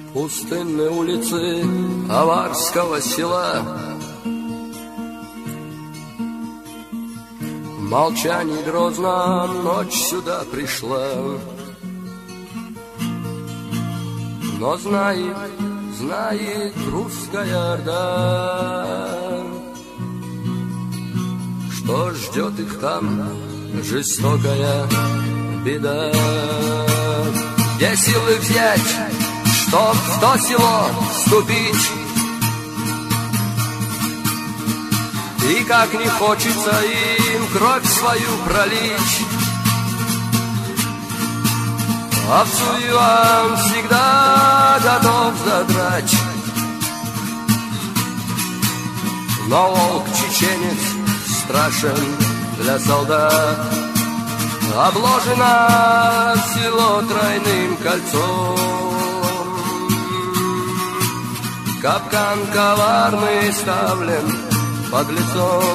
Пустынные улицы аварского села, в молчании грозном ночь сюда пришла. Но знает русская орда, что ждет их там жестокая беда. Где силы взять, чтоб в то село вступить? И как не хочется им кровь свою пролить, овцу Иван всегда готов задрать. Но волк-чеченец страшен для солдат, обложено село тройным кольцом. Капкан коварный ставлен под лицом,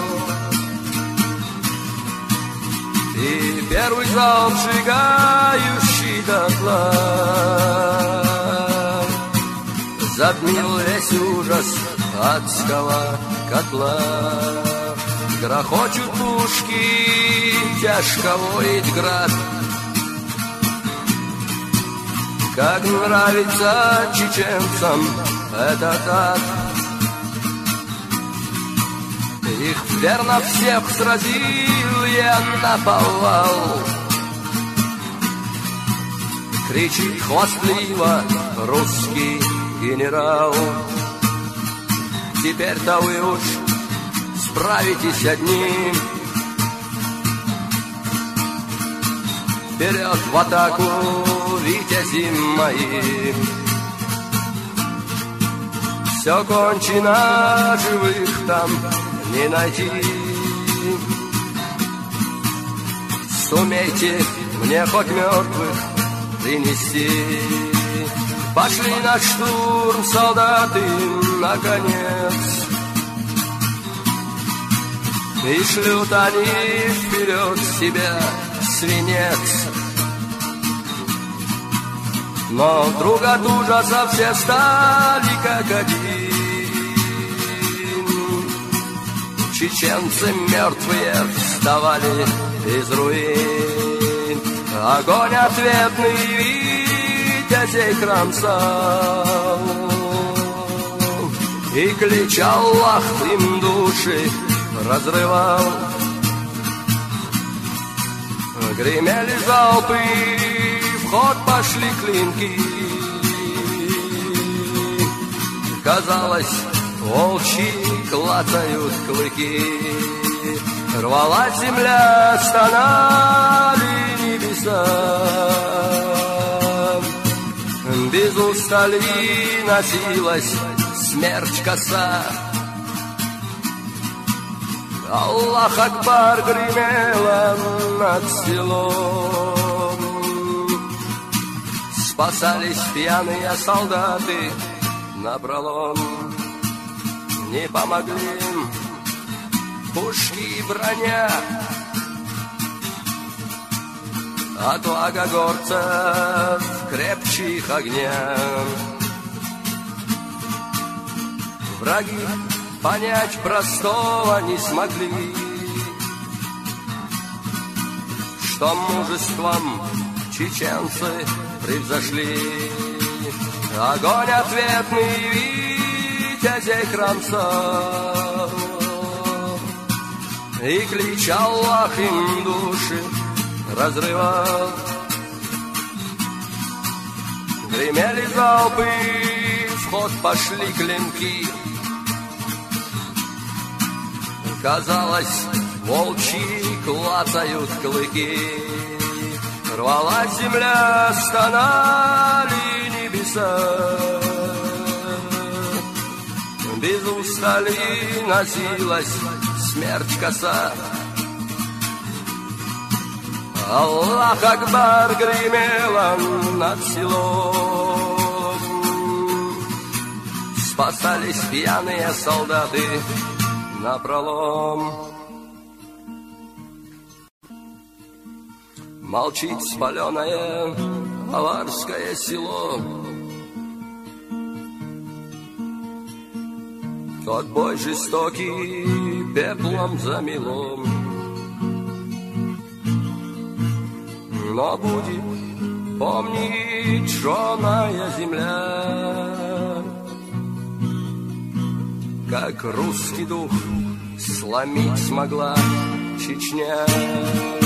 и первый залп сжигающий дотла затмил весь ужас адского котла. Грохочут пушки, тяжко воет град. Как нравится чеченцам этот ад. Их верно всех сразил я наповал. Кричит хвастливо русский генерал. Теперь-то вы уж справитесь одни. Вперед в атаку, витязи мои. Все кончено, живых там не найти. Сумейте мне хоть мертвых принести. Пошли на штурм солдаты, наконец, и шлют они вперед себя свинец. Но вдруг от ужаса все стали как один. Чеченцы мертвые вставали из руин. Огонь ответный витязей кромсал, и клич Аллах им души разрывал. Гремели залпы, в ход пошли клинки. Казалось, волчьи клацают клыки. Рвалась земля, стонали небеса. Без устали носилась смерть коса. Аллах Акбар гремела над селом. Спасались пьяные солдаты напролом. Не помогли им пушки и броня. Отвага горцев крепче их огня. Враги понять простого не смогли, что мужеством чеченцы превзошли. Огонь ответный витязей кромсал, и клич Аллах им души разрывал. Гремели залпы, в ход пошли клинки. Казалось, волчьи клацают клыки. Рвалась земля, стонали небеса. Без устали носилась смерть коса. Аллах Акбар гремела над селом. Спасались пьяные солдаты напролом. Молчит спаленное аварское село. тот бой жестокий пеплом замело. Но будет помнить черная земля, как русский дух сломить смогла Чечня.